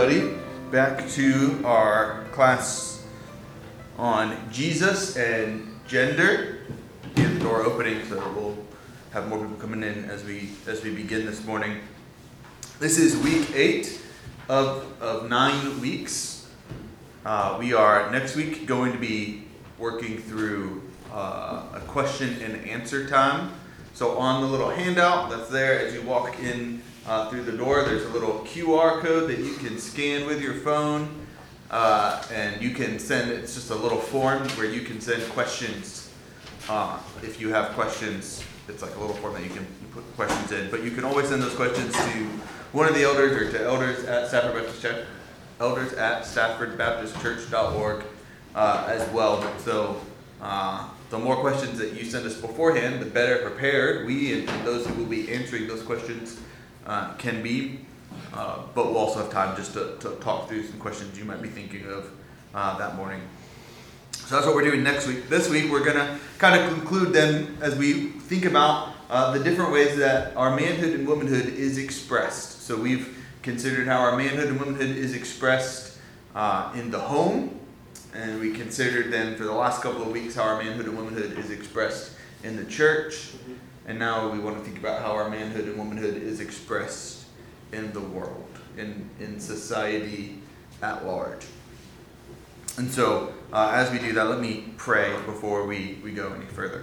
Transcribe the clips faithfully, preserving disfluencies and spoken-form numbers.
everybody, back to our class on Jesus and gender. Get the door opening so we'll have more people coming in as we as we begin this morning. This is week eight of, of nine weeks. Uh, we are next week going to be working through uh, a question and answer time. So on the little handout that's there as you walk in uh, through the door, there's a little Q R code that you can scan with your phone, uh, and you can send, it's just a little form where you can send questions. Uh, if you have questions, it's like a little form that you can put questions in, but you can always send those questions to one of the elders or to elders at Stafford Baptist Church, elders at stafford baptist church dot org uh, as well. So uh, the more questions that you send us beforehand, the better prepared we and, and those who will be answering those questions uh, can be. Uh, but we'll also have time just to, to talk through some questions you might be thinking of uh, that morning. So that's what we're doing next week. This week we're going to kind of conclude then as we think about uh, the different ways that our manhood and womanhood is expressed. So we've considered how our manhood and womanhood is expressed uh, in the home. And we considered then for the last couple of weeks how our manhood and womanhood is expressed in the church. And now we want to think about how our manhood and womanhood is expressed in the world, in, in society at large. And so uh, as we do that, let me pray before we, we go any further.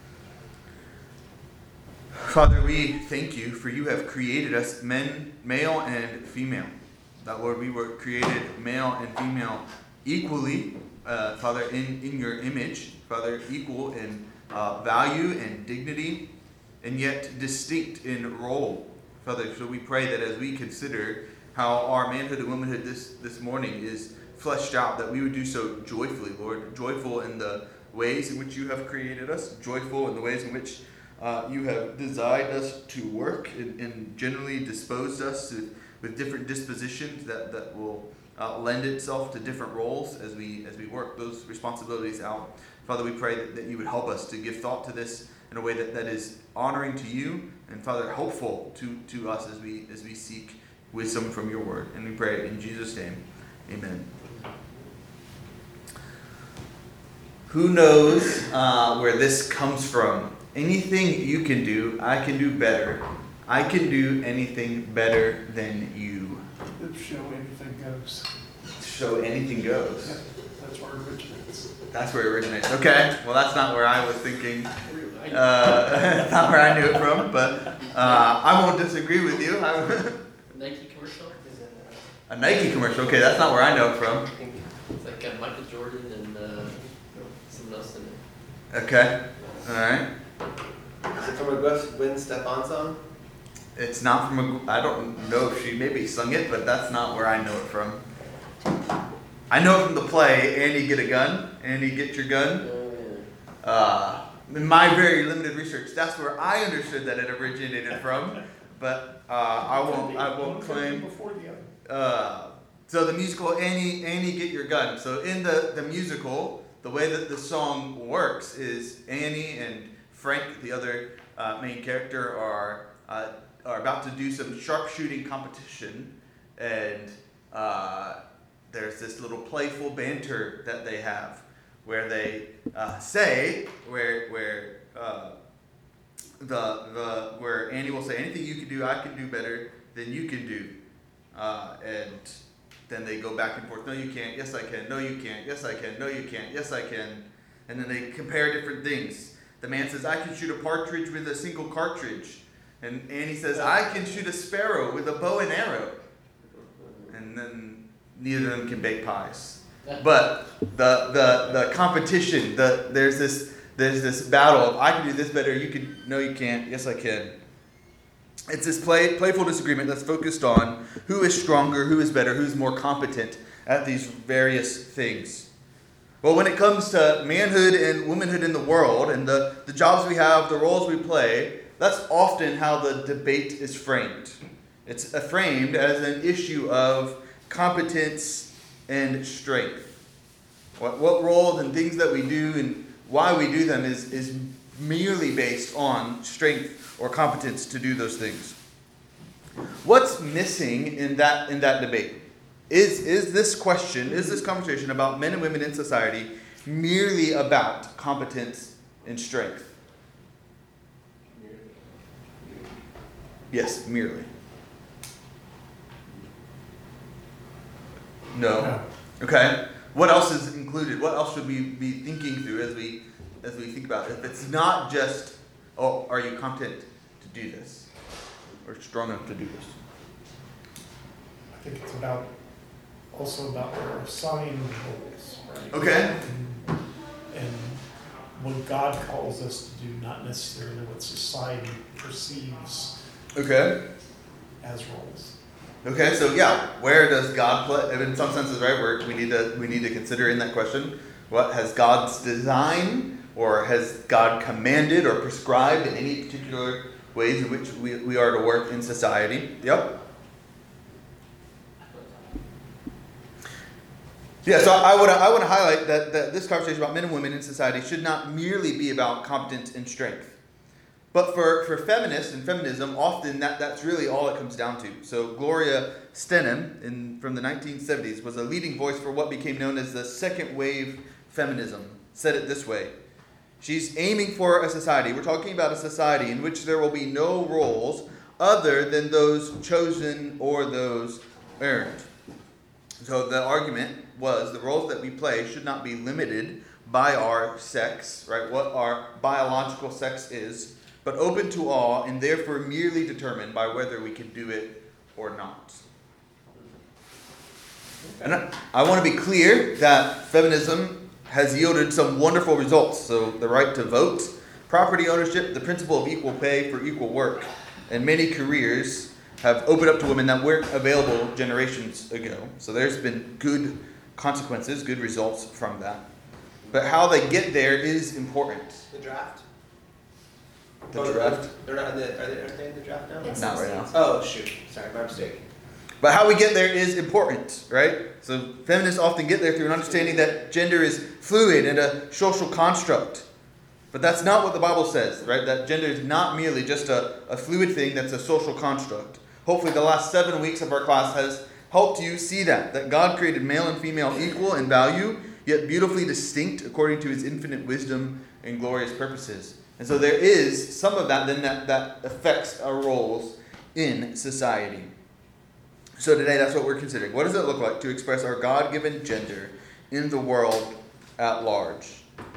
Father, we thank you for you have created us men, male and female. That, Lord, we were created male and female equally, uh, Father, in, in your image, Father, equal in uh, value and dignity, and yet distinct in role. Father, so we pray that as we consider how our manhood and womanhood this, this morning is fleshed out, that we would do so joyfully, Lord, joyful in the ways in which you have created us, joyful in the ways in which uh, you have designed us to work and, and generally disposed us to, with different dispositions that, that will uh, lend itself to different roles as we as we work those responsibilities out. Father, we pray that, that you would help us to give thought to this in a way that, that is honoring to you and, Father, helpful to, to us as we as we seek wisdom from your word. And we pray in Jesus' name, amen. Who knows uh, where this comes from? Anything you can do, I can do better. I can do anything better than you. Show anything goes. Show anything goes. Yeah, that's where it originates. That's where it originates. Okay, well that's not where I was thinking. Uh, that's not where I knew it from, but uh, I won't disagree with you. Nike commercial? A Nike commercial? Okay, that's not where I know it from. It's like uh, Michael Jordan and uh, someone else in it. Okay, all right. Is it from a Gwen Stefan song? It's not from a, I don't know if she maybe sung it, but that's not where I know it from. I know it from the play, Annie Get a Gun, Annie Get Your Gun. Oh, yeah. Uh, in my very limited research, that's where I understood that it originated from, but uh, I won't I won't claim. Before the other. Uh, so the musical Annie Annie Get Your Gun. So in the, the musical, the way that the song works is Annie and Frank, the other uh, main character, are uh, are about to do some sharpshooting competition, and uh, there's this little playful banter that they have, where they uh, say, where where uh, the the where Annie will say, anything you can do, I can do better than you can do, uh, and then they go back and forth. No, you can't. Yes, I can. No, you can't. Yes, I can. No, you can't. Yes, I can. And then they compare different things. The man says, I can shoot a partridge with a single cartridge. And Annie says, I can shoot a sparrow with a bow and arrow. And then neither of them can bake pies. But the the the competition, the there's this there's this battle of I can do this better, you can no you can't, yes I can. It's this play, playful disagreement that's focused on who is stronger, who is better, who's more competent at these various things. Well, when it comes to manhood and womanhood in the world and the, the jobs we have, the roles we play, that's often how the debate is framed. It's framed as an issue of competence and strength. What, what roles and things that we do and why we do them is, is merely based on strength or competence to do those things. What's missing in that in that debate? is is this question, is this conversation about men and women in society merely about competence and strength? Yes, merely. No. No. Okay. What else is included? What else should we be thinking through as we as we think about it? If it's not just, oh, are you competent to do this? Or strong enough to do this? I think it's about, also about our assigned roles, right? Okay. And, and what God calls us to do, not necessarily what society perceives Okay. as roles. Okay, so yeah, where does God play? In some senses, right? Where we need to we need to consider in that question, what has God's design, or has God commanded or prescribed in any particular ways in which we, we are to work in society? Yep. Yeah, so I would I want to highlight that, that this conversation about men and women in society should not merely be about competence and strength. But for, for feminists and feminism, often that, that's really all it comes down to. So Gloria Steinem in, from the nineteen seventies was a leading voice for what became known as the second wave feminism. Said it this way. She's aiming for a society. We're talking about a society in which there will be no roles other than those chosen or those earned. So the argument was the roles that we play should not be limited by our sex, right? What our biological sex is, but open to all and therefore merely determined by whether we can do it or not. And I, I want to be clear that feminism has yielded some wonderful results. So the right to vote, property ownership, the principle of equal pay for equal work, and many careers have opened up to women that weren't available generations ago. So there's been good consequences, good results from that. But how they get there is important. The draft? The Oh, draft? They're not in the, are they, are they in the draft now? It's Not right now. Oh, shoot. Sorry, my mistake. But how we get there is important, right? So feminists often get there through an understanding that gender is fluid and a social construct. But that's not what the Bible says, right? That gender is not merely just a, a fluid thing that's a social construct. Hopefully the last seven weeks of our class has helped you see that, that God created male and female equal in value, yet beautifully distinct according to his infinite wisdom and glorious purposes. And so there is some of that then that, that affects our roles in society. So today that's what we're considering. What does it look like to express our God-given gender in the world at large?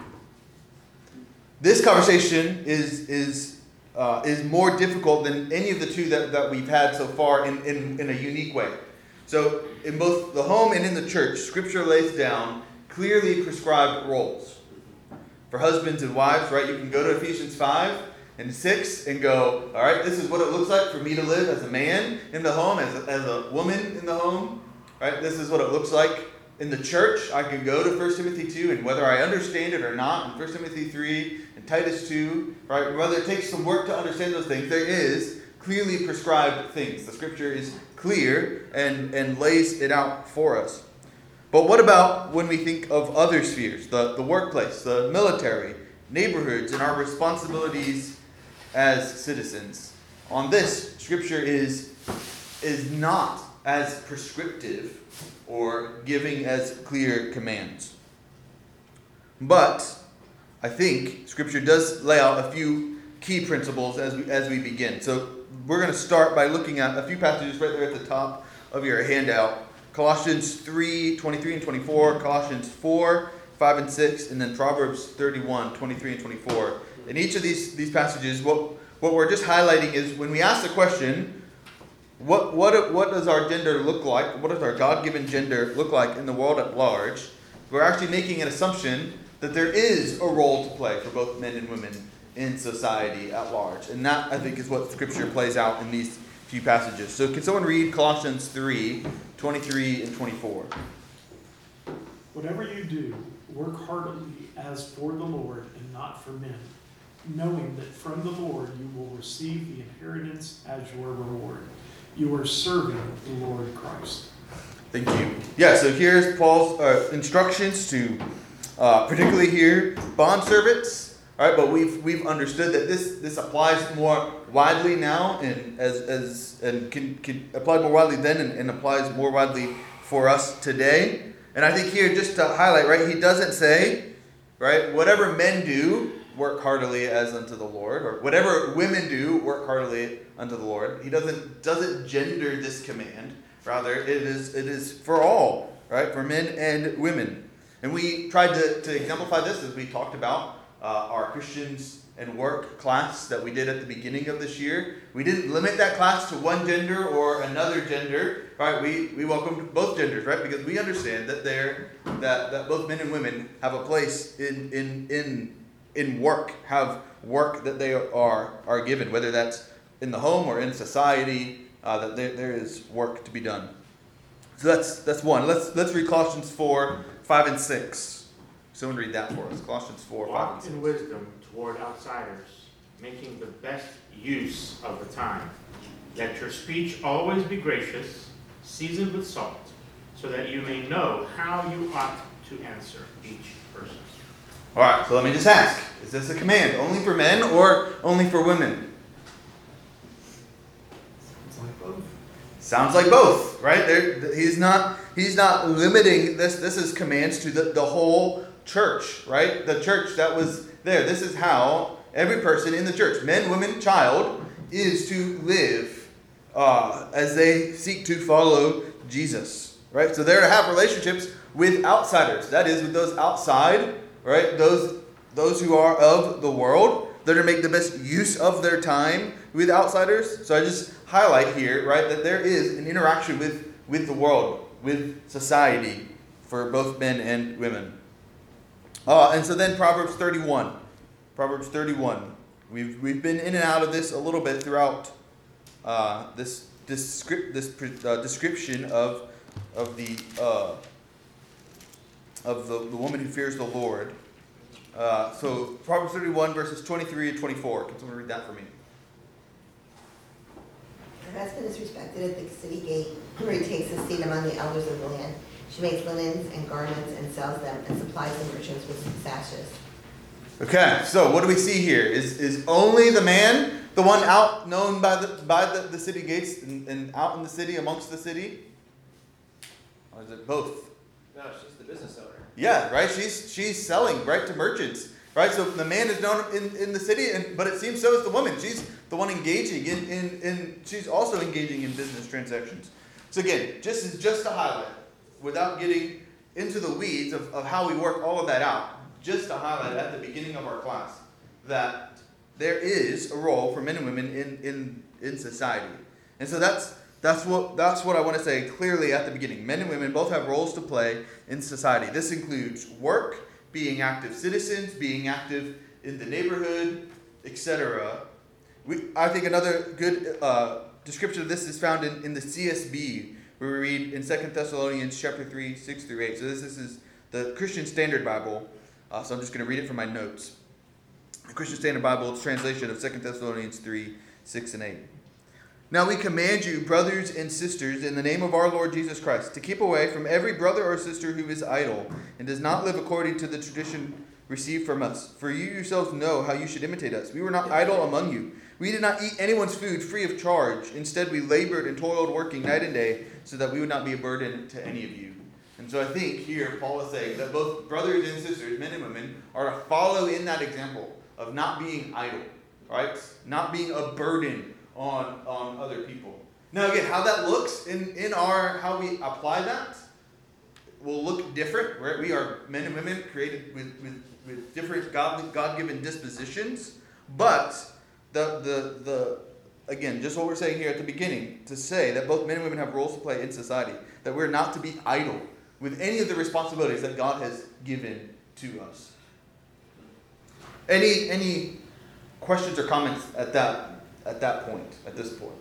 This conversation is is uh, is more difficult than any of the two that, that we've had so far in, in, in a unique way. So in both the home and in the church, Scripture lays down clearly prescribed roles. For husbands and wives, right, you can go to Ephesians five and six and go, all right, this is what it looks like for me to live as a man in the home, as a, as a woman in the home. Right? This is what it looks like in the church. I can go to First Timothy two, and whether I understand it or not, in First Timothy three and Titus two, right, whether it takes some work to understand those things, there is clearly prescribed things. The Scripture is clear and, and lays it out for us. But what about when we think of other spheres, the, the workplace, the military, neighborhoods, and our responsibilities as citizens? On this, Scripture is, is not as prescriptive or giving as clear commands. But I think Scripture does lay out a few key principles as we, as we begin. So we're going to start by looking at a few passages right there at the top of your handout. Colossians three, twenty-three and twenty-four, Colossians four, five and six, and then Proverbs thirty-one, twenty-three and twenty-four. In each of these, these passages, what, what we're just highlighting is when we ask the question, what, what, what does our gender look like? What does our God-given gender look like in the world at large? We're actually making an assumption that there is a role to play for both men and women in society at large. And that, I think, is what Scripture plays out in these few passages. So can someone read Colossians three, twenty-three and twenty-four? Whatever you do, work heartily as for the Lord and not for men, knowing that from the Lord you will receive the inheritance as your reward. You are serving the Lord Christ. Thank you. Yeah, so here's Paul's uh, instructions to, uh, particularly here, bondservants. All right, but we've we've understood that this this applies more widely now, and as as and can, can apply more widely then, and, and applies more widely for us today. And I think here, just to highlight, right, he doesn't say, right, whatever men do, work heartily as unto the Lord, or whatever women do, work heartily unto the Lord. He doesn't doesn't gender this command. Rather, it is it is for all, right, for men and women. And we tried to, to exemplify this as we talked about uh, our Christians and work class that we did at the beginning of this year. We didn't limit that class to one gender or another gender, right? We we welcomed both genders, right? Because we understand that they're that, that both men and women have a place in in in in work, have work that they are are given, whether that's in the home or in society, uh, that there, there is work to be done. So that's that's one. Let's let's read Colossians four, five and six. Someone read that for us. Colossians four, five and Walk six. in wisdom toward outsiders, making the best use of the time. Let your speech always be gracious, seasoned with salt, so that you may know how you ought to answer each person. All right, so let me just ask: is this a command only for men or only for women? Sounds like both. Sounds like both, right? There, he's not he's not limiting this. This is commands to the, the whole church, right? The church that was there. This is how every person in the church, men, women, child, is to live uh, as they seek to follow Jesus, right? So they're to have relationships with outsiders. That is, with those outside, right? Those those who are of the world. They're to make the best use of their time with outsiders. So I just highlight here, right, that there is an interaction with, with the world, with society, for both men and women. Uh, and so then Proverbs thirty-one. Proverbs thirty-one. We've we've been in and out of this a little bit throughout uh, this this, this uh, description of of the uh, of the, the woman who fears the Lord. Uh, so Proverbs thirty-one verses twenty-three and twenty-four. Can someone read that for me? Her husband is respected at the city gate, where he takes his seat among the elders of the land. She makes linens and garments and sells them, and supplies the merchants with sashes. Okay, so what do we see here? Is is only the man the one out known by the by the, the city gates and, and out in the city, amongst the city? Or is it both? No, she's the business owner. Yeah, right? She's she's selling, right, to merchants. Right? So the man is known in, in the city, and but it seems so is the woman. She's the one engaging in, in, in she's also engaging in business transactions. So again, just is just to highlight, without getting into the weeds of, of how we work all of that out, just to highlight at the beginning of our class that there is a role for men and women in, in, in society. And so that's that's what that's what I want to say clearly at the beginning. Men and women both have roles to play in society. This includes work, being active citizens, being active in the neighborhood, et cetera. We I think another good uh, description of this is found in, in the C S B, where we read in Second Thessalonians chapter three, six through eight. So this, this is the Christian Standard Bible. Uh, so I'm just going to read it from my notes. The Christian Standard Bible's translation of Second Thessalonians three, six and eight. Now we command you, brothers and sisters, in the name of our Lord Jesus Christ, to keep away from every brother or sister who is idle and does not live according to the tradition received from us. For you yourselves know how you should imitate us. We were not idle among you. We did not eat anyone's food free of charge. Instead, we labored and toiled, working night and day, so that we would not be a burden to any of you. And so I think here Paul is saying that both brothers and sisters, men and women, are to follow in that example of not being idle, right? Not being a burden on, on other people. Now again, how that looks in, in our, how we apply that will look different, right? We are men and women created with, with, with different God, God-given dispositions, but the, the, the, again, just what we're saying here at the beginning, to say that both men and women have roles to play in society, that we're not to be idle with any of the responsibilities that God has given to us. Any, any questions or comments at that At that point, at this point?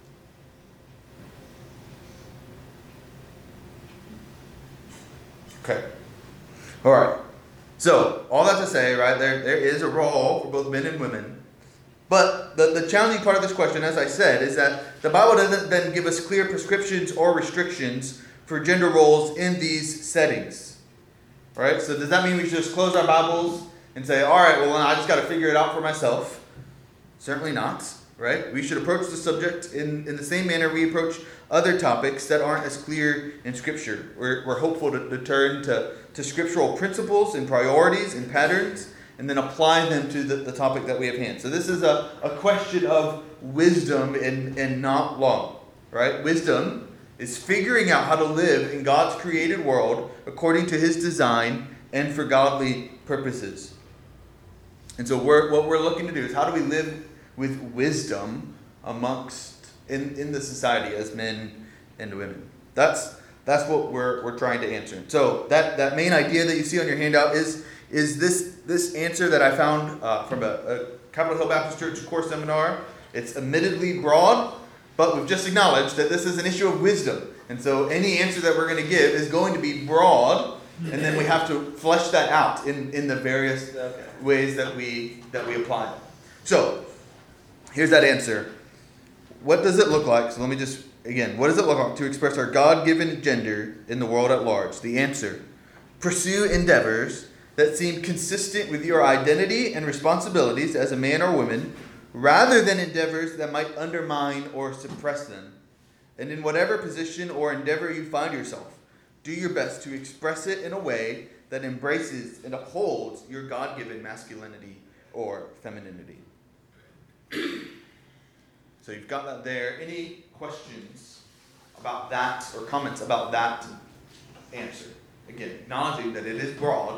Okay. All right. So, all that to say, right, there, there is a role for both men and women. But the, the challenging part of this question, as I said, is that the Bible doesn't then give us clear prescriptions or restrictions for gender roles in these settings. Right? So does that mean we should just close our Bibles and say, all right, well, I just got to figure it out for myself? Certainly not. right? We should approach the subject in, in the same manner we approach other topics that aren't as clear in Scripture. We're, we're hopeful to, to turn to, to scriptural principles and priorities and patterns and then apply them to the, the topic that we have hand. So this is a, a question of wisdom and, and not law, right? Wisdom is figuring out how to live in God's created world according to his design and for godly purposes. And so we're, what we're looking to do is how do we live with wisdom amongst in, in the society as men and women. That's that's what we're we're trying to answer. So that, that main idea that you see on your handout is is this this answer that I found uh, from a, a Capitol Hill Baptist Church course seminar. It's admittedly broad, but we've just acknowledged that this is an issue of wisdom. And so any answer that we're going to give is going to be broad, and then we have to flesh that out in, in the various Okay. ways that we that we apply it. So here's that answer. What does it look like? So let me just, again, what does it look like to express our God-given gender in the world at large? The answer: pursue endeavors that seem consistent with your identity and responsibilities as a man or woman, rather than endeavors that might undermine or suppress them. And in whatever position or endeavor you find yourself, do your best to express it in a way that embraces and upholds your God-given masculinity or femininity. So you've got that there. Any questions about that or comments about that answer? Again, acknowledging that it is broad.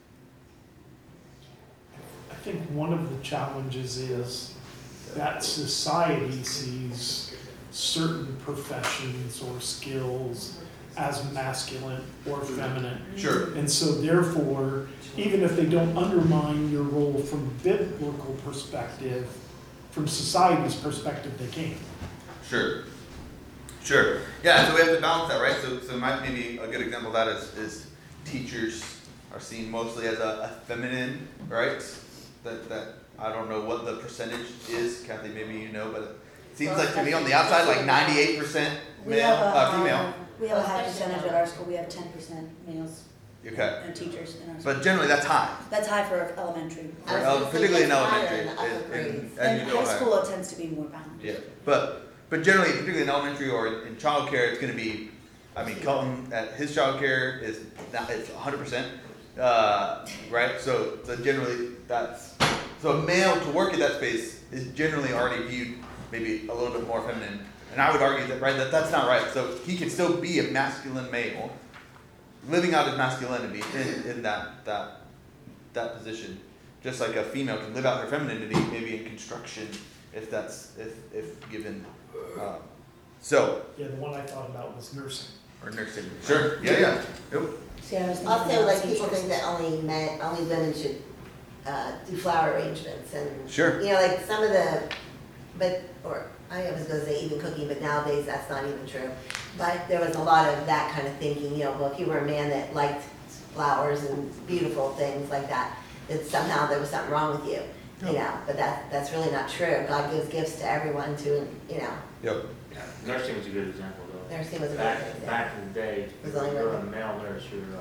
I think one of the challenges is that society sees certain professions or skills as masculine or feminine. Sure. And so therefore, even if they don't undermine your role from a biblical perspective, from society's perspective, they can. Sure. Sure. Yeah, so we have to balance that, right? So, so might maybe a good example of that is, is teachers are seen mostly as a, a feminine, right? That that I don't know what the percentage is, Kathy. Maybe you know, but it seems like to me on the outside, like ninety-eight percent We male, have a, uh, female. We have a high percentage at our school, we have ten percent males Okay, and teachers in our school. but generally that's high. That's high for elementary. For I was ele- gonna say particularly in that's higher elementary, in the upper and- and- grades. and In you know high higher. school, it tends to be more balanced. Yeah, but but generally, particularly in elementary or in, in childcare, it's going to be. I mean, Colton at his childcare is not, it's one hundred percent, uh, right? So the generally that's so a male to work in that space is generally already viewed maybe a little bit more feminine, and I would argue that right that that's not right. So he can still be a masculine male, living out his masculinity in, in that that that position, just like a female can live out her femininity maybe in construction if that's if if given. Um, so, Yeah, the one I thought about was nursing. or nursing. Sure. Yeah, yeah. Yep. See, I was thinking Also, about like people teachers. think that only men, only women should uh, do flower arrangements and, Sure. you know, like some of the, but, or I was gonna say even cooking, but nowadays that's not even true. But there was a lot of that kind of thinking, you know, well, if you were a man that liked flowers and beautiful things like that, that somehow there was something wrong with you, you know, but that, that's really not true. God gives gifts to everyone to, you know, Yep. Yeah, nursing was a good example though. nursing was a Back, very good back in the day, if Was you only were a women. male nurse, you were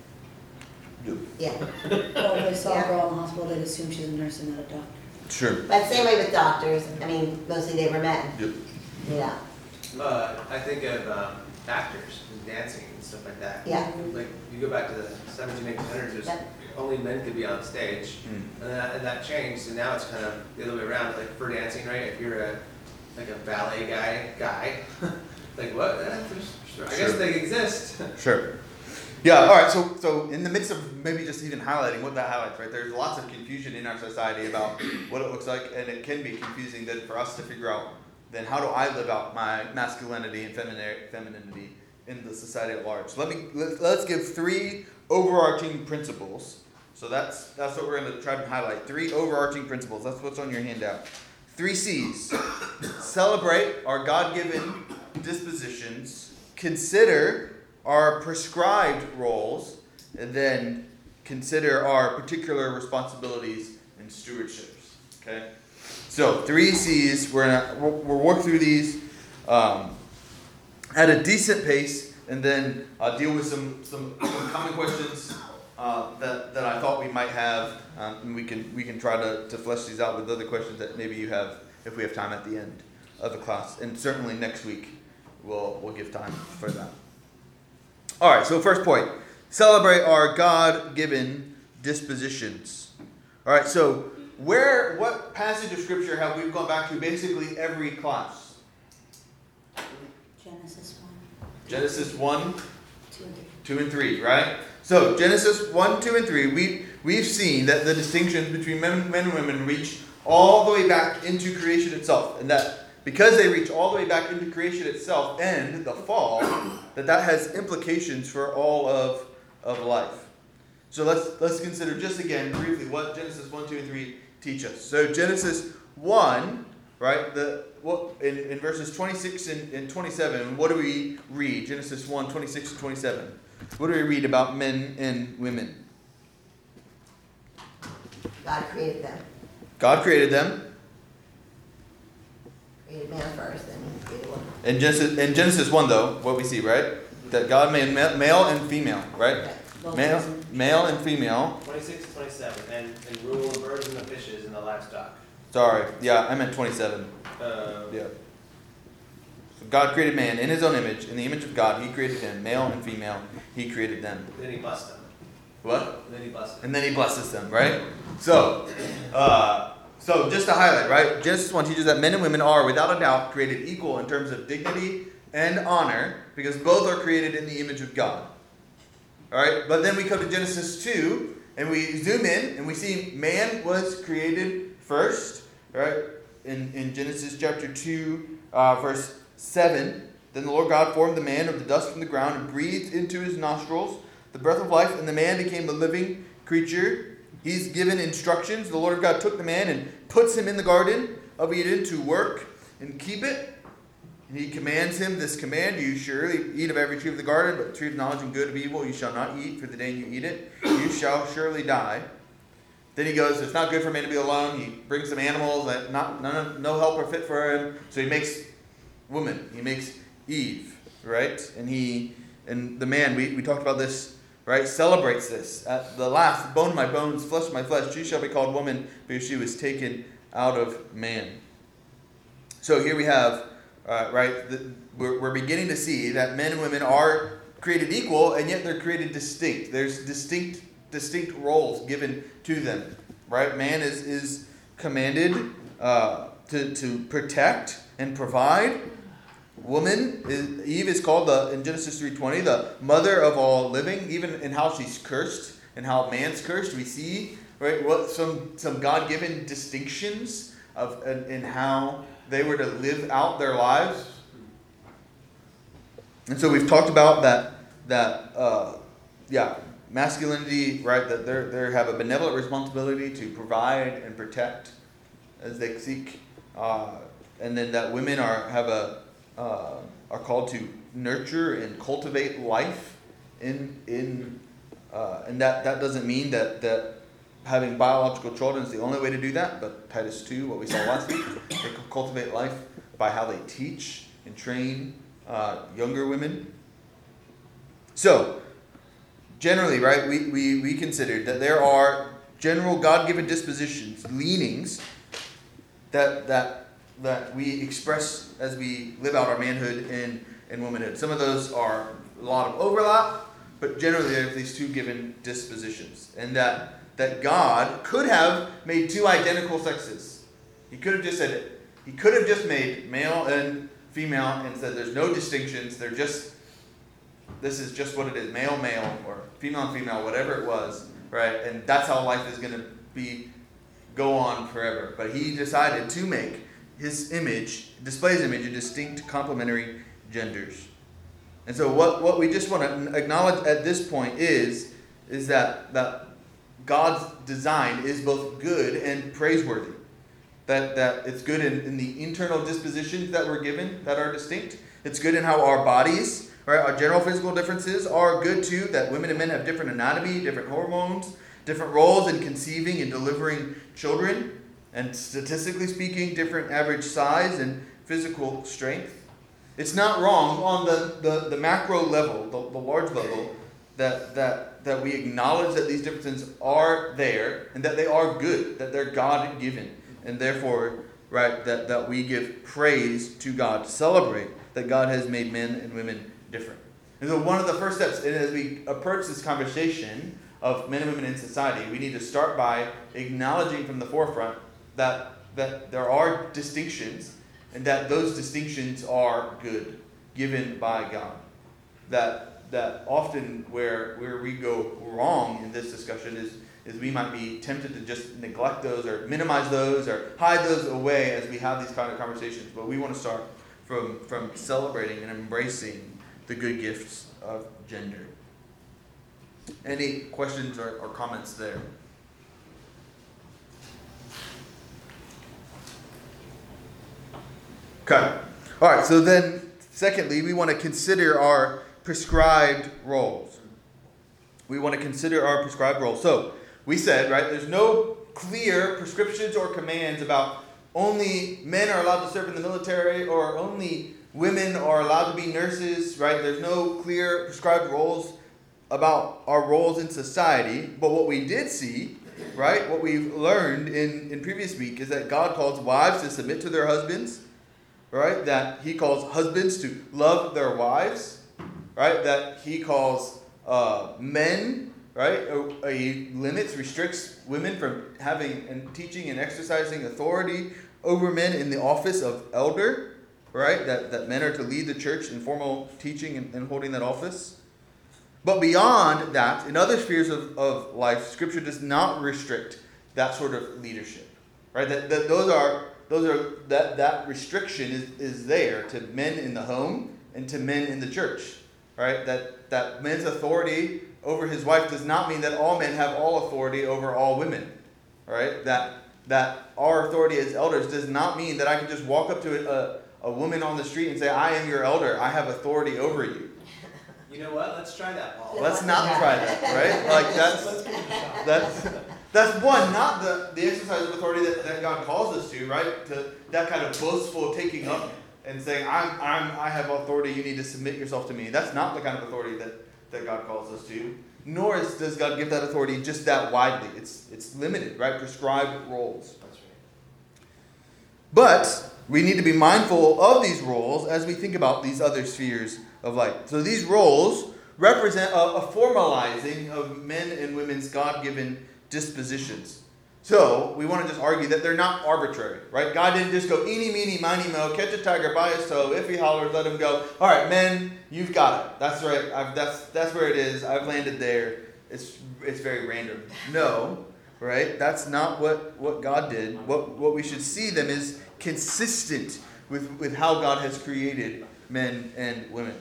like, Yeah, Well, if they saw Yeah. a girl in the hospital, they'd assume she's a nurse and not a doctor. Sure. but same way with doctors, I mean, mostly they were men, Yep. you know, Uh, I think of um, actors and dancing and stuff like that. yeah. Like, you go back to the seventeen, eighteen hundreds, there's Yep. only men could be on stage. Mm. And that, and that changed, and now it's kind of the other way around. Like for dancing, right? If you're a like a ballet guy, guy, like what? Eh, there's- I Sure. guess they exist. Sure. Yeah, all right, so so in the midst of maybe just even highlighting what that highlights, right, there's lots of confusion in our society about what it looks like, and it can be confusing then for us to figure out, then how do I live out my masculinity and femini- femininity in the society at large? Let me, let, let's give three overarching principles. So that's that's what we're going to try to highlight, three overarching principles. That's what's on your handout. Three C's. Celebrate our God-given dispositions, consider our prescribed roles, and then consider our particular responsibilities and stewardships. Okay? So three C's. We're gonna we'll, we'll work through these um, at a decent pace, and then uh, deal with some some, some common questions uh, that, that I thought we might have, um, and we can we can try to, to flesh these out with other questions that maybe you have if we have time at the end of the class. And certainly next week we'll we'll give time for that. All right, so first point, celebrate our God-given dispositions. All right, so where, what passage of Scripture have we gone back to basically every class? Genesis one, Genesis one, two, and three. two, and three, right? So Genesis one, two, and three, we, we've seen that the distinctions between men, men and women reach all the way back into creation itself. And that because they reach all the way back into creation itself and the fall, that that has implications for all of, of life. So let's let's consider just again briefly what Genesis one, two, and three teach us. So Genesis one, right, the what in, in verses twenty-six and, and twenty-seven, what do we read? Genesis one, twenty-six and twenty-seven. What do we read about men and women? God created them. God created them. Created man first, then he created woman. In Genesis, in Genesis one, though, what we see, right? That God made ma- male and female, right? Okay. Both Male, reasons. male and female. Twenty-six to twenty-seven, and, and rule the birds and the fishes and the livestock. Sorry, yeah, I meant twenty-seven. Uh, Yeah. So God created man in his own image. In the image of God, he created him. Male and female, he created them. Then he blessed them. What? And then he blessed them. And then he blesses them, right? So, uh, so just to highlight, right? Genesis one teaches that men and women are, without a doubt, created equal in terms of dignity and honor, because both are created in the image of God. All right? But then we come to Genesis two, and we zoom in, and we see man was created first, right? In, in Genesis chapter two, uh, verse seven, then the Lord God formed the man of the dust from the ground and breathed into his nostrils the breath of life, and the man became a living creature. He's given instructions. The Lord God took the man and puts him in the garden of Eden to work and keep it. And he commands him this command: you surely eat of every tree of the garden, but the tree of knowledge and good and evil you shall not eat, for the day you eat it, you shall surely die. Then he goes, it's not good for man to be alone. He brings some animals that not none of, no help are fit for him. So he makes woman. He makes Eve, right? And he and the man, we, we talked about this, right, celebrates this. At the last, bone of my bones, flesh of my flesh, she shall be called woman, because she was taken out of man. So here we have, uh, right, the, we're, we're beginning to see that men and women are created equal, and yet they're created distinct. There's distinct distinct roles given to them, right? Man is, is commanded uh, to, to protect and provide. Woman, is, Eve is called, the, in Genesis three twenty, the mother of all living. Even in how she's cursed and how man's cursed, we see, right, what some, some God-given distinctions of in, in how they were to live out their lives. And so we've talked about that, that uh, yeah, masculinity, right, that they they have a benevolent responsibility to provide and protect as they seek. Uh, and then that women are have a uh, are called to nurture and cultivate life in in uh, and that, that doesn't mean that, that having biological children is the only way to do that, but Titus two, what we saw last week, they cultivate life by how they teach and train uh, younger women. So, generally, right, we, we, we considered that there are general God-given dispositions, leanings, that that that we express as we live out our manhood and, and womanhood. Some of those are a lot of overlap, but generally there are these two given dispositions. And that that God could have made two identical sexes. He could have just said it. He could have just made male and female and said there's no distinctions. They're just, this is just what it is, male, male, or female, female, whatever it was, right? And that's how life is going to be, go on forever. But he decided to make his image, display his image in distinct complementary genders. And so what, what we just want to acknowledge at this point is, is that, that God's design is both good and praiseworthy. That, that it's good in, in the internal dispositions that we're given that are distinct. It's good in how our bodies, right, our general physical differences are good too, that women and men have different anatomy, different hormones, different roles in conceiving and delivering children, and statistically speaking, different average size and physical strength. It's not wrong on the, the, the macro level, the, the large level, that that that we acknowledge that these differences are there and that they are good, that they're God-given, and therefore, right, that, that we give praise to God, to celebrate that God has made men and women different. And so one of the first steps, and as we approach this conversation of men and women in society, we need to start by acknowledging from the forefront that that there are distinctions, and that those distinctions are good, given by God. That that often where where we go wrong in this discussion is is we might be tempted to just neglect those or minimize those or hide those away as we have these kind of conversations. But we want to start from from celebrating and embracing the good gifts of gender. Any questions or, or comments there? Okay. All right. So then, secondly, we want to consider our prescribed roles. We want to consider our prescribed roles. So we said, right, there's no clear prescriptions or commands about only men are allowed to serve in the military or only women are allowed to be nurses, right? There's no clear prescribed roles about our roles in society. But what we did see, right, what we've learned in, in previous week is that God calls wives to submit to their husbands, right? That he calls husbands to love their wives, right? That he calls uh, men, right? Uh, he limits, restricts women from having and teaching and exercising authority over men in the office of elder, right? That, that men are to lead the church in formal teaching and, and holding that office. But beyond that, in other spheres of, of life, Scripture does not restrict that sort of leadership, right? That, that those are those are that that restriction is, is there to men in the home and to men in the church, right? That that men's authority over his wife does not mean that all men have all authority over all women, right? That that our authority as elders does not mean that I can just walk up to a, a woman on the street and say, "I am your elder. I have authority over you." You know what? Let's try that, Paul. Let's not try that, right? Like that's that's that's one, not the, the exercise of authority that, that God calls us to, right? To that kind of boastful taking up and saying, I'm I'm I have authority, you need to submit yourself to me. That's not the kind of authority that, that God calls us to. Nor is, does God give that authority just that widely. It's it's limited, right? Prescribed roles. That's right. But we need to be mindful of these roles as we think about these other spheres of life. So these roles represent a, a formalizing of men and women's God-given dispositions. So we want to just argue that they're not arbitrary, right? God didn't just go eeny, meeny, miny, mo, catch a tiger by his toe. If he hollers, let him go. All right, men, you've got it. That's right. I've, that's that's where it is. I've landed there. It's it's very random. No, right? That's not what, what God did. What what we should see them is consistent with, with how God has created men and women.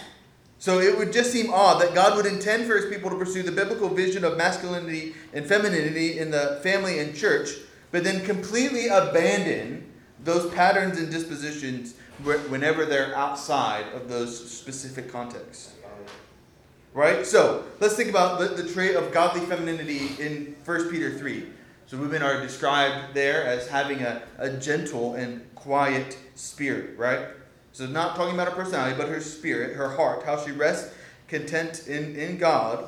So it would just seem odd that God would intend for his people to pursue the biblical vision of masculinity and femininity in the family and church, but then completely abandon those patterns and dispositions whenever they're outside of those specific contexts. Right? So let's think about the, the trait of godly femininity in First Peter three. So women are described there as having a, a gentle and quiet spirit, right? So not talking about her personality, but her spirit, her heart, how she rests content in, in God.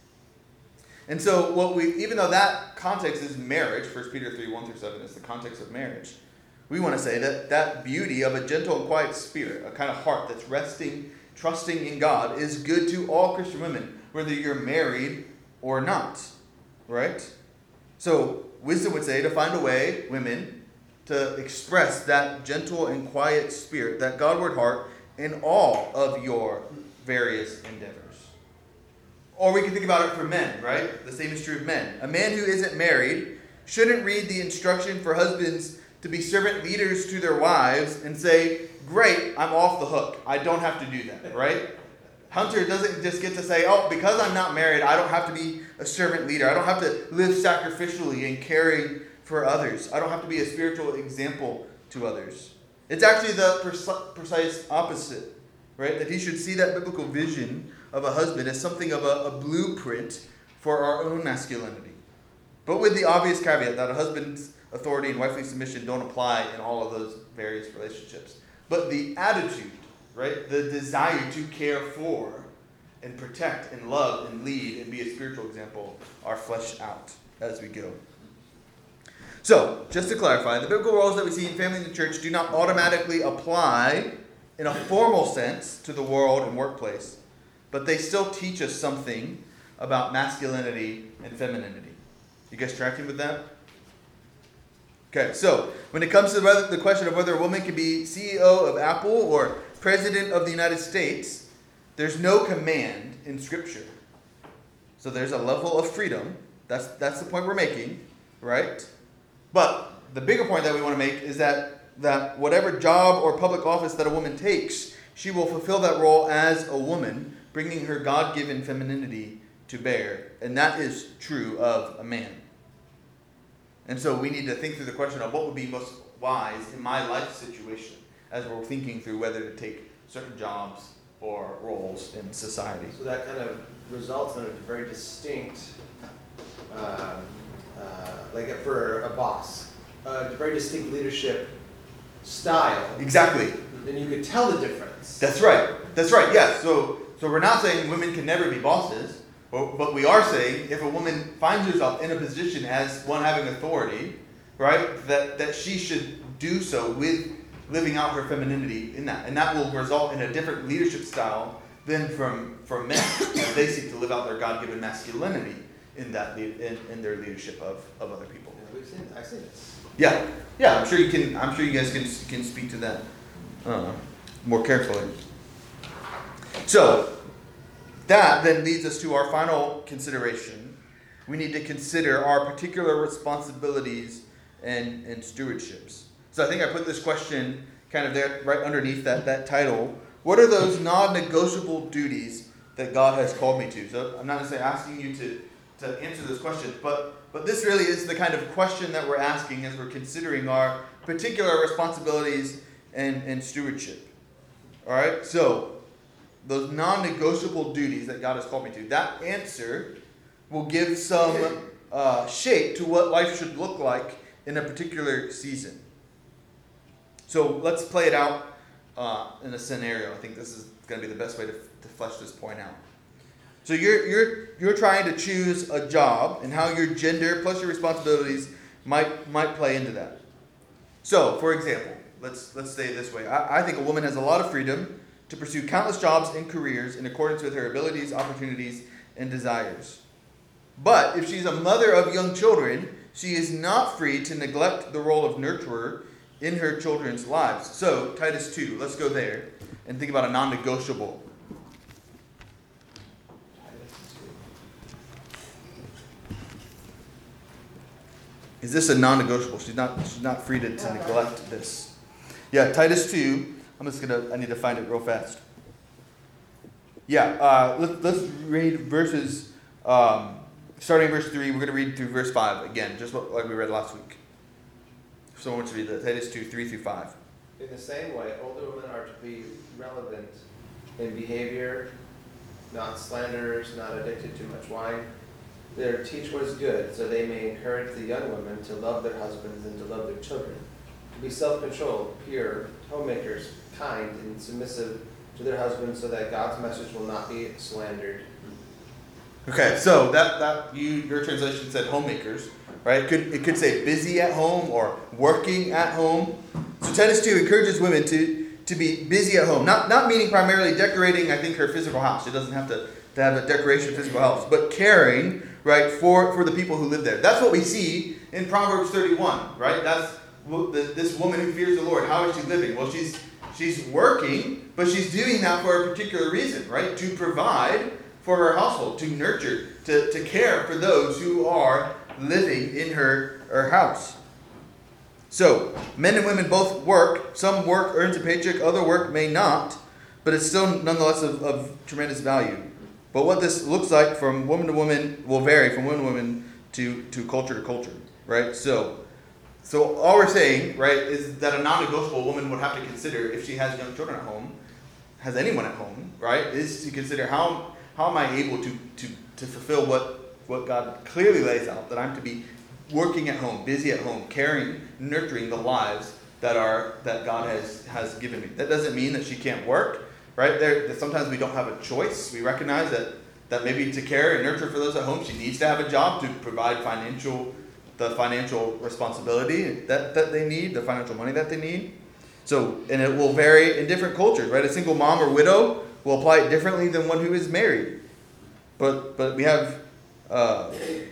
And so what we, even though that context is marriage, First Peter three, one through seven is the context of marriage, we want to say that that beauty of a gentle and quiet spirit, a kind of heart that's resting, trusting in God, is good to all Christian women, whether you're married or not, right? So wisdom would say to find a way, women, to express that gentle and quiet spirit, that Godward heart, in all of your various endeavors. Or we can think about it for men, right? The same is true of men. A man who isn't married shouldn't read the instruction for husbands to be servant leaders to their wives and say, great, I'm off the hook. I don't have to do that, right? Hunter doesn't just get to say, oh, because I'm not married, I don't have to be a servant leader. I don't have to live sacrificially and caring for others. I don't have to be a spiritual example to others. It's actually the precise opposite, right? That he should see that biblical vision of a husband as something of a, a blueprint for our own masculinity. But with the obvious caveat that a husband's authority and wifely submission don't apply in all of those various relationships. But the attitude, right? The desire to care for and protect and love and lead and be a spiritual example are fleshed out as we go. So, just to clarify, the biblical roles that we see in family and the church do not automatically apply in a formal sense to the world and workplace, but they still teach us something about masculinity and femininity. You guys tracking with that? Okay, so when it comes to whether, the question of whether a woman can be C E O of Apple or President of the United States, there's no command in Scripture. So there's a level of freedom. That's, that's the point we're making, right? But the bigger point that we want to make is that, that whatever job or public office that a woman takes, she will fulfill that role as a woman, bringing her God-given femininity to bear. And that is true of a man. And so we need to think through the question of what would be most wise in my life situation as we're thinking through whether to take certain jobs or roles in society. So that kind of results in a very distinct, um, uh, like for a boss, a very distinct leadership style. Exactly. And you could tell the difference. That's right. That's right. Yes. So so we're not saying women can never be bosses, but, but we are saying if a woman finds herself in a position as one having authority, right, that, that she should do so with living out her femininity in that. And that will result in a different leadership style than from, from men as they seek to live out their God-given masculinity in that lead, in, in their leadership of, of other people. Yeah, we've seen, I've seen this. Yeah. Yeah, I'm sure you can I'm sure you guys can can speak to that uh, more carefully. So that then leads us to our final consideration. We need to consider our particular responsibilities and, and stewardships. So I think I put this question kind of there right underneath that, that title. What are those non-negotiable duties that God has called me to? So I'm not necessarily asking you to, to answer this question, but, but this really is the kind of question that we're asking as we're considering our particular responsibilities and, and stewardship. All right? So those non-negotiable duties that God has called me to, that answer will give some uh, shape to what life should look like in a particular season. So let's play it out uh, in a scenario. I think this is going to be the best way to, to flesh this point out. So you're you're you're trying to choose a job and how your gender plus your responsibilities might might play into that. So, for example, let's let's say it this way. I, I think a woman has a lot of freedom to pursue countless jobs and careers in accordance with her abilities, opportunities, and desires. But if she's a mother of young children, she is not free to neglect the role of nurturer in her children's lives. So, Titus two, let's go there and think about a non-negotiable. Is this a non-negotiable? She's not she's not free to, to neglect this. Yeah, Titus two. I'm just gonna I need to find it real fast. Yeah, uh, let, let's read verses um, starting in verse three. We're gonna read through verse five again, just like we read last week. If someone wants to read that, Titus two, three through five. In the same way, older women are to be relevant in behavior, not slanderers, not addicted to much wine. They are to teach what is good, so they may encourage the young women to love their husbands and to love their children, to be self-controlled, pure, homemakers, kind, and submissive to their husbands, so that God's message will not be slandered. Okay, so that that you your translation said homemakers, right? It could it could say busy at home or working at home. So Titus two encourages women to to be busy at home, not not meaning primarily decorating. I think her physical house. It doesn't have to, to have a decoration physical house, but caring, right, for for the people who live there. That's what we see in Proverbs thirty-one, right? That's this woman who fears the Lord. How is she living? Well, she's she's working, but she's doing that for a particular reason, right? To provide for her household, to nurture, to, to care for those who are living in her, her house. So, men and women both work. Some work earns a paycheck, other work may not, but it's still nonetheless of, of tremendous value. But what this looks like from woman to woman will vary from woman to woman to, to culture to culture, right? So, so all we're saying, right, is that a non-negotiable woman would have to consider if she has young children at home, has anyone at home, right, is to consider how how am I able to to, to fulfill what, what God clearly lays out, that I'm to be working at home, busy at home, caring, nurturing the lives that are that God has, has given me. That doesn't mean that she can't work. right? There, that sometimes we don't have a choice. We recognize that, that maybe to care and nurture for those at home, she needs to have a job to provide financial, the financial responsibility that, that they need, the financial money that they need. So, and it will vary in different cultures, right? A single mom or widow will apply it differently than one who is married. But, but we have, uh,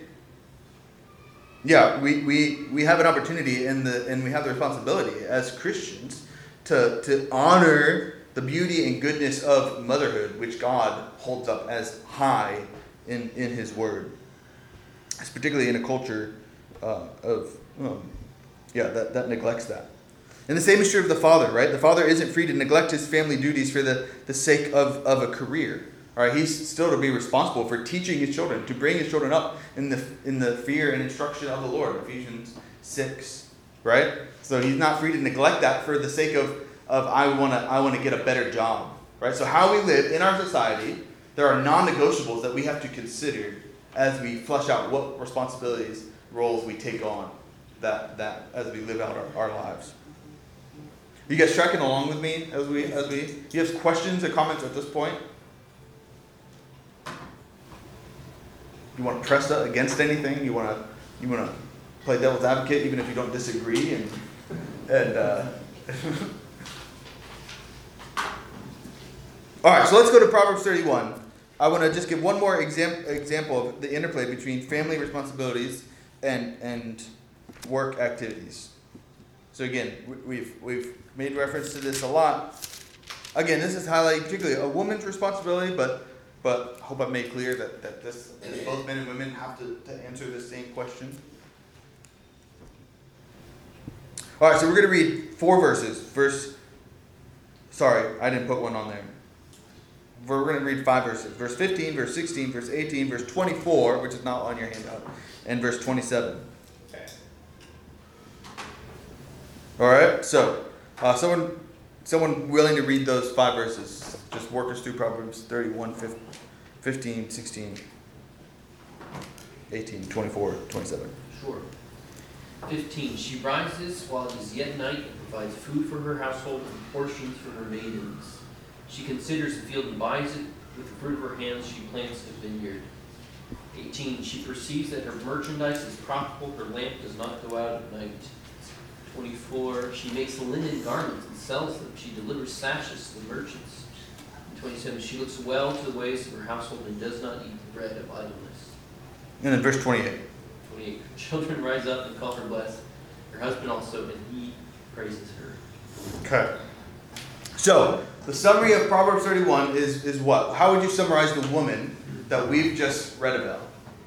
yeah, we, we, we have an opportunity and the, and we have the responsibility as Christians to, to honor the beauty and goodness of motherhood, which God holds up as high in, in His Word. It's particularly in a culture uh, of, um, yeah, that, that neglects that. And the same is true of the father, right? The father isn't free to neglect his family duties for the, the sake of, of a career. All right, he's still to be responsible for teaching his children, to bring his children up in the in the fear and instruction of the Lord, Ephesians six, right? So he's not free to neglect that for the sake of, of I want to I want to get a better job, right? So how we live in our society, there are non-negotiables that we have to consider as we flesh out what responsibilities, roles we take on that that as we live out our, our lives. You guys tracking along with me as we as we? Do you have questions or comments at this point? You want to press against anything? You want to you want to play devil's advocate even if you don't disagree and and. Uh... All right, so let's go to Proverbs thirty-one. I want to just give one more exam- example of the interplay between family responsibilities and and work activities. So again, we've we've made reference to this a lot. Again, this is highlighting particularly a woman's responsibility, but but I hope I've made clear that, that this that both men and women have to, to answer the same question. All right, so we're going to read four verses. Verse, sorry, I didn't put one on there. We're going to read five verses. Verse fifteen, verse sixteen, verse eighteen, verse twenty-four, which is not on your handout, and verse twenty-seven. All right, so uh, someone someone willing to read those five verses. Just work us through Proverbs thirty-one, fifteen, sixteen, eighteen, twenty-four, twenty-seven. Sure. fifteen. She rises while it is yet night and provides food for her household and portions for her maidens. She considers the field and buys it. With the fruit of her hands she plants a vineyard. eighteen. She perceives that her merchandise is profitable. Her lamp does not go out at night. twenty-four. She makes linen garments and sells them. She delivers sashes to the merchants. twenty-seven. She looks well to the ways of her household and does not eat the bread of idleness. And then verse twenty-eight. twenty-eight. Her children rise up and call her blessed. Her husband also, and he praises her. Okay. So, the summary of Proverbs thirty-one is, is what? How would you summarize the woman that we've just read about?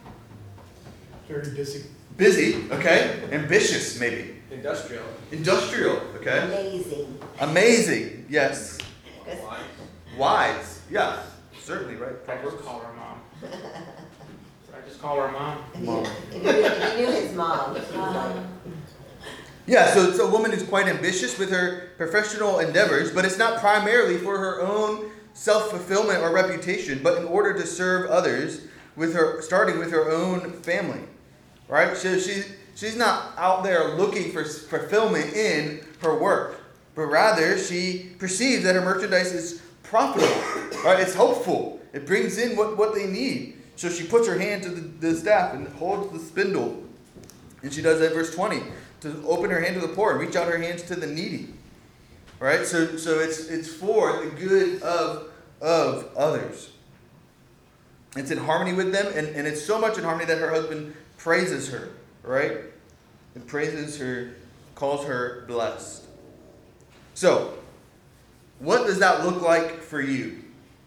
Very busy. Busy, okay. Ambitious, maybe. Industrial. Industrial, okay. Amazing. Amazing, yes. Because Wise. Wise, yeah. Certainly, right. I just call her mom. I just call her mom. if you, Mom. if you knew, if you knew his mom, she was like, Yeah, so it's a woman who's quite ambitious with her professional endeavors, but it's not primarily for her own self-fulfillment or reputation, but in order to serve others, with her starting with her own family, right? So she she's not out there looking for fulfillment in her work, but rather she perceives that her merchandise is profitable, right? It's hopeful. It brings in what, what they need. So she puts her hand to the, the staff and holds the spindle, and she does that, verse twenty. To open her hand to the poor and reach out her hands to the needy. Right? So so it's it's for the good of of others. It's in harmony with them, and, and it's so much in harmony that her husband praises her, right? It praises her, calls her blessed. So, what does that look like for you?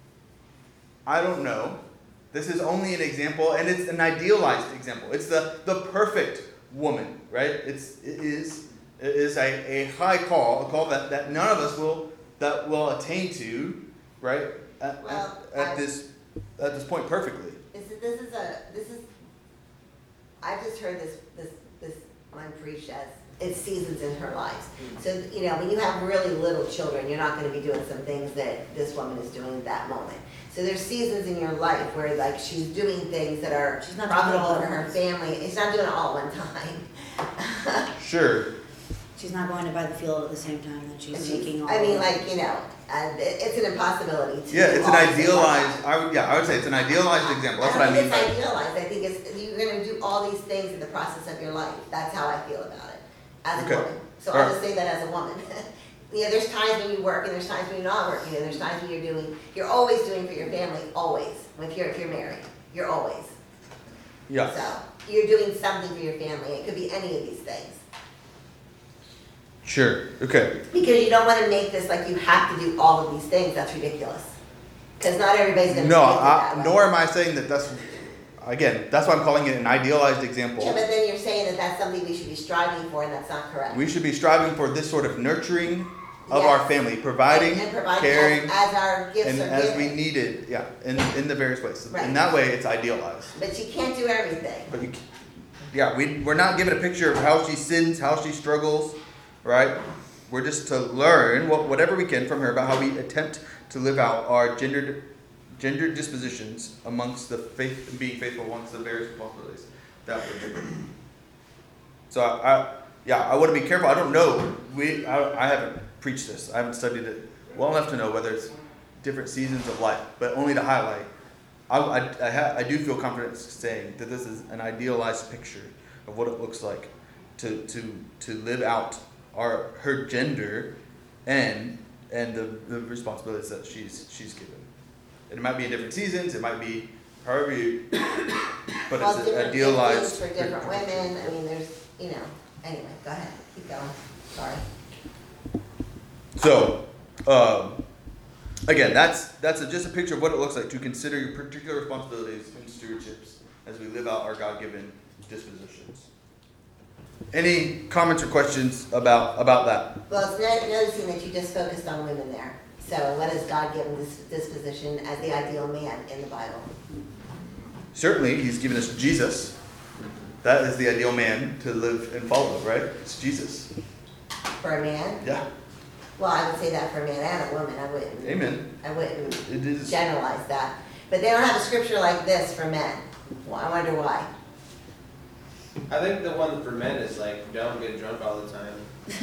I don't know. This is only an example, and it's an idealized example. It's the, the perfect woman, right? It's it is it is a, a high call, a call that, that none of us will that will attain to, right? At, Well, at, at I- this at this point perfectly. This is, this is a, this is, I've just heard this, this, this line preached as, it's seasons in her lives. So, you know, when you have really little children, you're not gonna be doing some things that this woman is doing at that moment. So there's seasons in your life where like she's doing things that are She's not doing it all profitable at for her once. family. It's not doing it all at one time. Sure. She's not going to buy the field at the same time that she's taking all. I mean, the- like, you know, uh, it- it's an impossibility to. Yeah, do it's an all this at idealized, once. I would, yeah, I would say it's an idealized example, that's what I don't mean think by. it's idealized, I think it's, you're gonna do all these things in the process of your life, that's how I feel about it, as a Okay. woman. So Alright. I'll just say that as a woman. You know, there's times when you work and there's times when you're not working, and there's times when you're doing, you're always doing for your family, always, if you're, if you're married, you're always. Yeah, So, you're doing something for your family, it could be any of these things. sure, okay. Because you don't wanna make this like you have to do all of these things, that's ridiculous. Cause not everybody's gonna. No, take it that I, way. nor am I saying that that's, again, that's why I'm calling it an idealized example. Yeah, but then you're saying that that's something we should be striving for, and that's not correct. We should be striving for this sort of nurturing of our Yes. family, providing, And- and providing caring, as, as our gifts and are as we given. needed, yeah, in, in the various ways. Right. In that way, it's idealized. But you can't do everything. But you, c- yeah, we, we're not given a picture of how she sins, how she struggles, right? We're just to learn what, whatever we can from her about how we attempt to live out our gendered, gendered dispositions amongst the faith, being faithful amongst the various responsibilities that we're given. So I, I yeah, I want to be careful. I don't know. We, I, I haven't preached this. I haven't studied it well enough to know whether it's different seasons of life, but only to highlight. I, I, I, ha, I do feel confident saying that this is an idealized picture of what it looks like to, to, to live out our her gender and and the, the responsibilities that she's she's given. And it might be in different seasons. It might be however you, but Well, it's different idealized giftings for different women, I mean, there's, you know, anyway, go ahead, keep going, sorry. So, um, again, that's that's a, just a picture of what it looks like to consider your particular responsibilities and stewardships as we live out our God-given dispositions. Any comments or questions about about that? Well, it's no- noticing that you just focused on women there. So what is God given this disposition as the ideal man in the Bible? Certainly, He's given us Jesus. That is the ideal man to live and follow, right? It's Jesus. For a man? Yeah. Well, I would say that for a man and a woman, I wouldn't. Amen. I wouldn't It is. generalize that. But they don't have a scripture like this for men. Well, I wonder why. I think the one for men is like, don't get drunk all the time.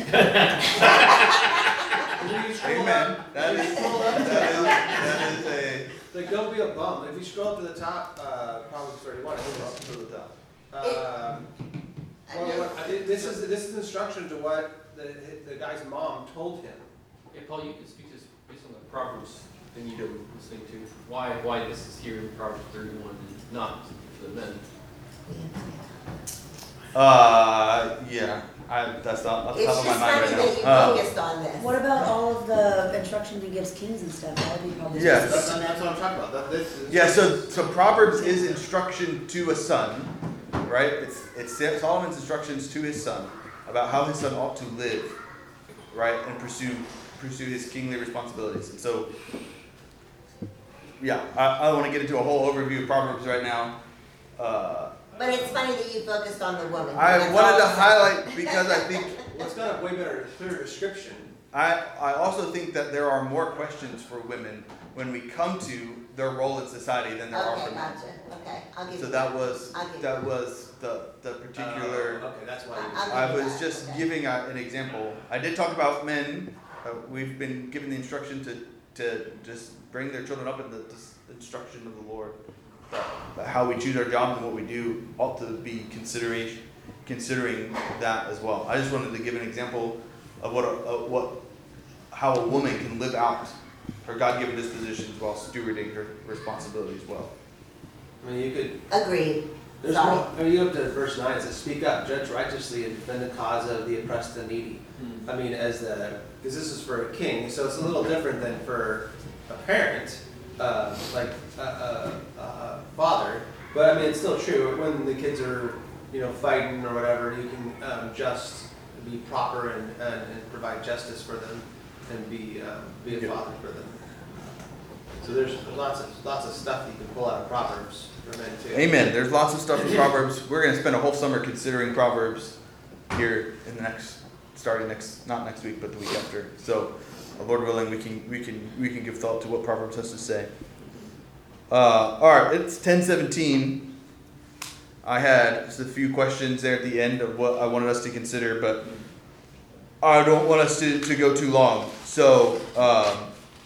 Amen. That is. That is. That is a. Like, don't be a bum. If you scroll up to the top, uh, Proverbs thirty-one, I think it's To the top. Um, I well, know- what- I think this is, this is instruction to what the, the guy's mom told him. Yeah, Paul, you can speak to this based on the Proverbs thing you do listening to, why, why this is here in Proverbs thirty-one and not for the men. Uh, yeah. I, that's not off the It's top just of my mind funny right that you now. Um, focused on this. What about all of the instructions he gives kings and stuff? That would be probably. Yes. That's, that's what I'm talking about. That, this is. Yeah, so so Proverbs is instruction to a son, right? It's it's Solomon's instructions to his son about how his son ought to live, right, and pursue pursue his kingly responsibilities. And so, yeah, I, I don't want to get into a whole overview of Proverbs right now. Uh, But it's funny that you focused on the woman. I That's wanted all to I'm saying. highlight because I think Well, it's got a way better, clearer description. I I also think that there are more questions for women when we come to their role in society than there are Okay, for men. gotcha, okay, I'll give you So that. that was I'll give that you was the the particular. Uh, okay, that's why. I- you- I'll I give you was that, just okay. giving a, an example. I did talk about men. Uh, we've been given the instruction to to just bring their children up in the dis- instruction of the Lord. That, that how we choose our jobs and what we do ought to be consideration considering that as well. I just wanted to give an example of what a, of what how a woman can live out her God-given dispositions while stewarding her responsibilities well. I mean, you could. Agreed, There's sorry. more. I mean, you go up to verse nine. It says, "Speak up, judge righteously, and defend the cause of the oppressed and needy." I mean, as the because this is for a king, so it's a little different than for a parent, uh, like a, a, a father. But I mean, it's still true. When the kids are, you know, fighting or whatever, you can um, just be proper and, and, and provide justice for them, and be um, be a Yeah. father for them. So there's lots of lots of stuff you can pull out of Proverbs for men too. Amen. There's lots of stuff in Proverbs. We're going to spend a whole summer considering Proverbs here in the next, starting next, not next week, but the week after. So, uh, Lord willing, we can we can we can give thought to what Proverbs has to say. Uh, all right, it's ten seventeen. I had just a few questions there at the end of what I wanted us to consider, but I don't want us to, to go too long. So, um,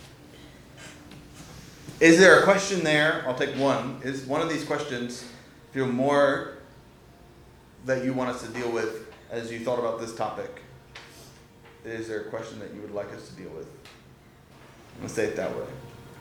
is there a question there? I'll take one. Is one of these questions feel more that you want us to deal with as you thought about this topic? Is there a question that you would like us to deal with? Let's say it that way.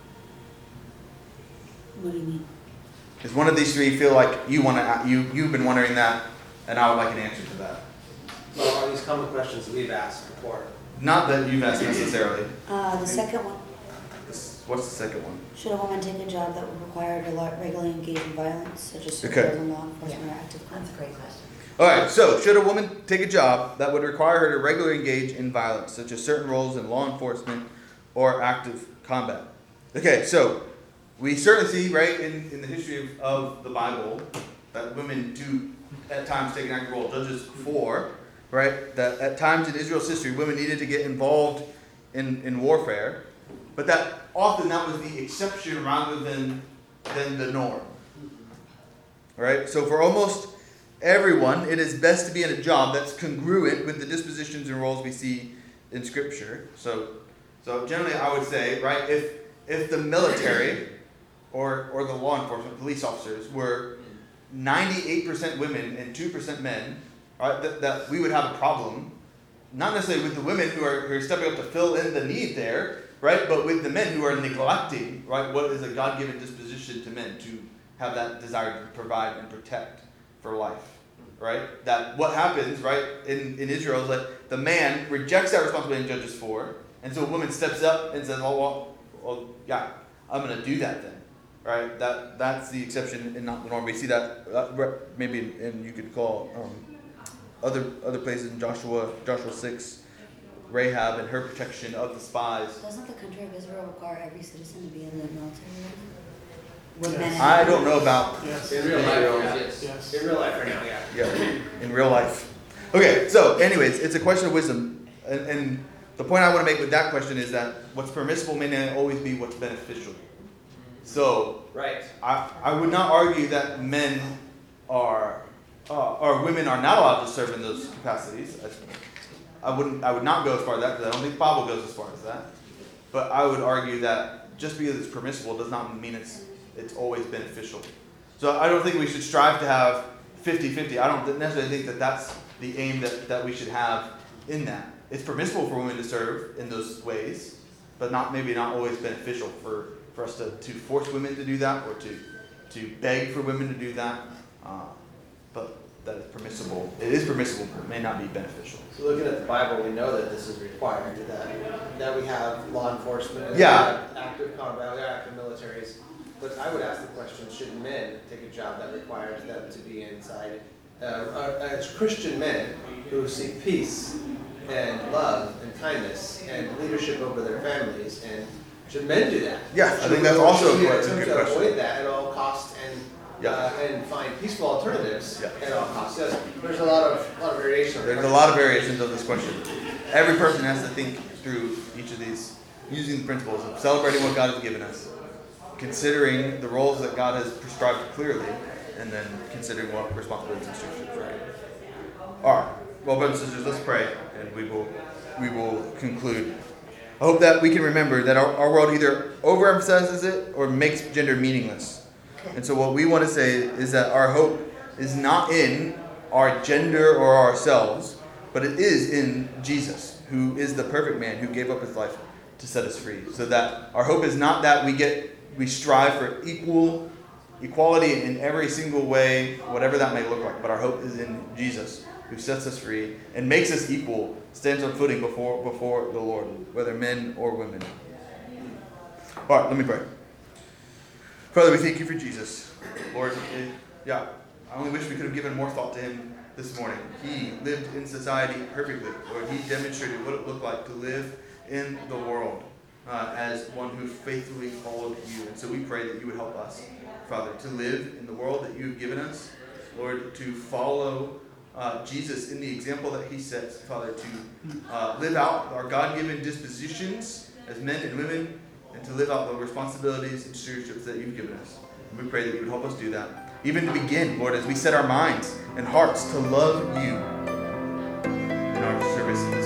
What do you mean? Does one of these three feel like you want to? You you've been wondering that, and I would like an answer to that. Well, are these common questions that we've asked before? Not that you've asked necessarily. Uh, the second one, This- What's the second one? should a woman take a job that would require her to lo- regularly engage in violence, such as Okay. service in law enforcement or active That's contact? a great question. All right. So, should a woman take a job that would require her to regularly engage in violence, such as certain roles in law enforcement or active combat? Okay. So, we certainly see, right, in, in the history of, of the Bible, that women do at times take an active role. Judges four, right, that at times in Israel's history, women needed to get involved in, in warfare, but that often that was the exception rather than, than the norm. Right? So for almost everyone, it is best to be in a job that's congruent with the dispositions and roles we see in Scripture. So, so generally I would say, right, if if the military or or the law enforcement, police officers were ninety-eight percent women and two percent men, right, that, that we would have a problem, not necessarily with the women who are, who are stepping up to fill in the need there, right, but with the men who are neglecting, right, what is a God-given disposition to men to have that desire to provide and protect for life, right? That what happens, right, in, in Israel is that the man rejects that responsibility in Judges four, and so a woman steps up and says, oh, well, well yeah, I'm going to do that then. Right, that that's the exception and not the norm. We see that uh, maybe, in, in you could call um, other other places in Joshua, Joshua six, Rahab and her protection of the spies. Doesn't the country of Israel require every citizen to be in the military? Yes. Men and I don't know about Yes. In real life, yeah. Yes. Yes. In real life right now, yeah. yeah in real life. Okay, so anyways, it's a question of wisdom, and, and the point I want to make with that question is that what's permissible may not always be what's beneficial. So Right. I, I would not argue that men are uh, or women are not allowed to serve in those capacities. I, I wouldn't I would not go as far as that because I don't think the Bible goes as far as that. But I would argue that just because it's permissible does not mean it's it's always beneficial. So I don't think we should strive to have fifty-fifty. I don't necessarily think that that's the aim that, that we should have in that. It's permissible for women to serve in those ways, but not maybe not always beneficial for for us to, to force women to do that or to to beg for women to do that. Uh, but that is permissible. It is permissible, but it may not be beneficial. So looking at the Bible, we know that this is required, that, that we have law enforcement, and Yeah. we have active combat, we have active militaries. But I would ask the question, should men take a job that requires them to be inside, uh, uh, as Christian men who seek peace and love and kindness and leadership over their families, and should men do that? Yeah, I Should think we- that's also should we a attempt good to question. avoid that at all costs and Yeah. uh, and find peaceful alternatives Yeah. at all costs? Yes, there's a lot of lot of variation. of the There's a lot of variations of this question. Every person has to think through each of these, using the principles of celebrating what God has given us, considering the roles that God has prescribed clearly, and then considering what responsibilities and restrictions, right? All right. Well, brothers and sisters, let's pray, and we will we will conclude. I hope that we can remember that our, our world either overemphasizes it or makes gender meaningless. And so what we want to say is that our hope is not in our gender or ourselves, but it is in Jesus, who is the perfect man who gave up his life to set us free. So that our hope is not that we get we strive for equal equality in every single way, whatever that may look like, but our hope is in Jesus, who sets us free and makes us equal, stands on footing before before the Lord, whether men or women. All right, let me pray. Father, we thank you for Jesus. Lord, it, yeah, I only wish we could have given more thought to him this morning. He lived in society perfectly. Lord, he demonstrated what it looked like to live in the world uh, as one who faithfully followed you. And so we pray that you would help us, Father, to live in the world that you have given us. Lord, to follow uh, Jesus in the example that he sets, Father, to uh, live out our God-given dispositions as men and women, and to live out the responsibilities and stewardships that you've given us. And we pray that you would help us do that. Even to begin, Lord, as we set our minds and hearts to love you in our service